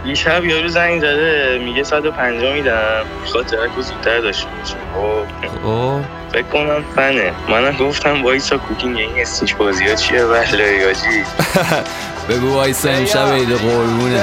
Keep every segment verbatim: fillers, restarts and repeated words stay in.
دیشب یارو زنگ زده میگه صد و پنجاه میدم، میخواد ترکو زودتر داشته باشه. خب فکر کنم فنه. منم گفتم وایسا کوکینگ این استیچ بازی ها چیه بله یاجی. بگو وایسا امشب عید قربونه.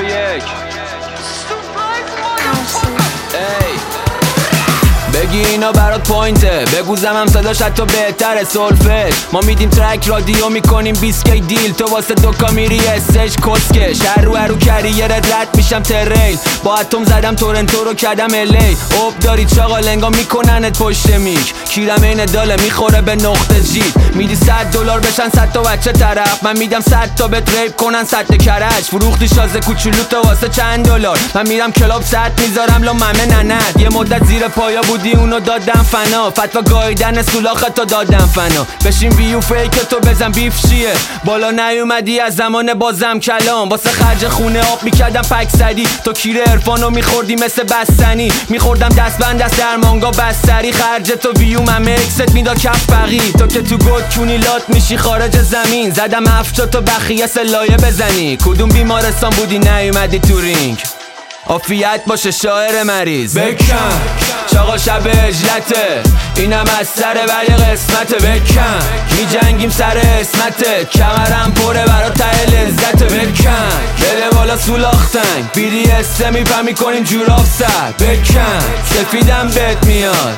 بگی اینا برات پوینته، بگو زمم صداش حتی بهتره سولفش. ما میدیم ترک رادیو میکنیم بیست کی دیل، تو واسه دوکا میری استش کسکش. هر رو هر رو کریرت رد میشم تریل، با اتم زدم تورنتو رو کردم الی. اوب داری چاقال انگا میکننت پشت میک، کیرم این داله میخوره به نقطه جید. میدی صد دلار بشن صد تا بچه طرف، من میدم صد تا بهت ریپ کنن صد کرج. فروختی شازه کوچولو تا واسه چند دلار، من میرم کلاب صد میذارم لا ممه ننت. یه مدت زیر پایا بودی اونو دادم فنا، فتوا گایدن سولاخت تو دادم فنا. بشین ویو فیک تو بزن بیف چیه، بالا نیومدی از زمان بازم کلام. واسه خرج خونه آب میکردم پک زدی، تو کیر عرفانو میخوردی مثل بستنی. میخوردم دست بند دست در مانگا بستری، خرج تو ویو من اکست میداد کف بقی. تو که تو گود کونی لات میشی خارج زمین، زدم افشا تو بخیه سلایه بزنی. کدوم بیمارستان بودی نیومدی تو رینگ، عافیت باشه شاعر مریض. بکن چاقا شب اجلته، اینم از سر ولی قسمته. بکن میجنگیم سر اسمته، کمرم پره برا ته لذته. بکن بده بالا سولاختنگ، بیدی استه میپم میکنیم جوراب سر. بکن سفیدم بهت میاد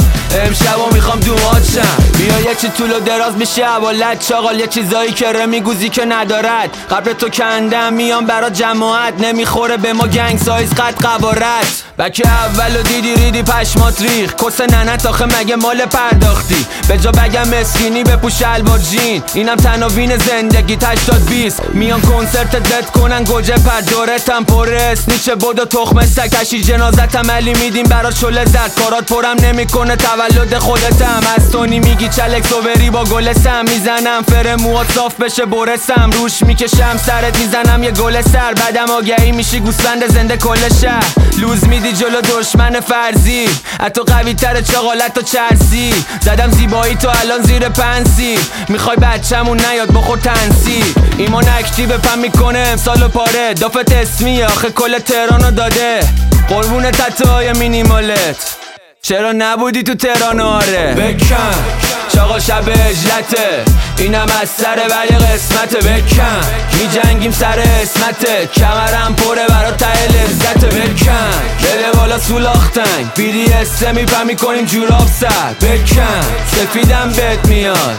امشبا میخوام دومات شم. بیا یه چی طول و دراز میشه حوالت چاقال، یه چیزایی که رمیگوزی که ندارد. قبل تو کندم میام برا جماعت، نمیخوره به ما گنگ سایز قد قوارت. بکه اولو دیدی ریدی پشمات ریخ، کس ننت آخه مگه مال پرداختی. به جا بگم مسکینی بپوش الوار جین، اینم تناوین زندگی هشتاد بیست. میان کنسرت دت کنن گوجه پر دورتم پرس نیچه بودو تخم سکشی. جنازتم علی میدیم برا شله زد، کارات پرم نمیکنه تولد خودتم. از تونی میگی چلک سوبری با گلسم، میزنم فر موات صاف بشه برسم. روش میکشم سرت میزنم یه گل سر، بعدم آگهی میشی گوسفند زنده کل شهر. لوز میدی جلو دشمن فرضی، حتی قوی تر چاقالت و چرسی. زدم زیبایی تو الان زیر پنسی، میخوای بچمون نیاد بخور تنسی. ایمان اکتیو پم میکنه امسالو پاره، دافت اسمی آخه کل تهرانو داده. قربون تتوهای مینیمالت، چرا نبودی تو تهران آره. بکن چاقا شب اجلته، اینم از سر ولی قسمته. بکن میجنگیم سر اسمته، کمرم پره برا ته لذته. بکن بده بالا سولاختنگ، بیدی استه میپم میکنیم جوراب سر. بکن سفیدم بهت میاد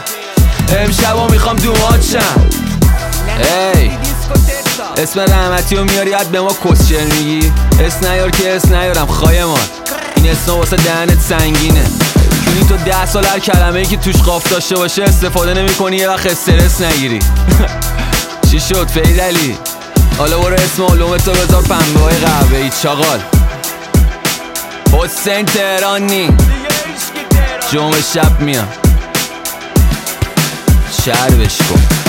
امشبا میخوام دومات شم. ای اسم رحمتی رو میاری عد به ما کسچر میگی. اس نیار که اس نیارم خایمان، این اسم واسه دهنت سنگینه. چونی تو ده سال هر کلمه ای که توش قاف داشته باشه استفاده نمی کنی، یه وقت استرس نگیری. چی شد فیدلی؟ حالا برو اسم علوم تو بذار پنبه های قهوه ای چاقال. حسین تهرانی جمعه شب میام، شهر بشکن.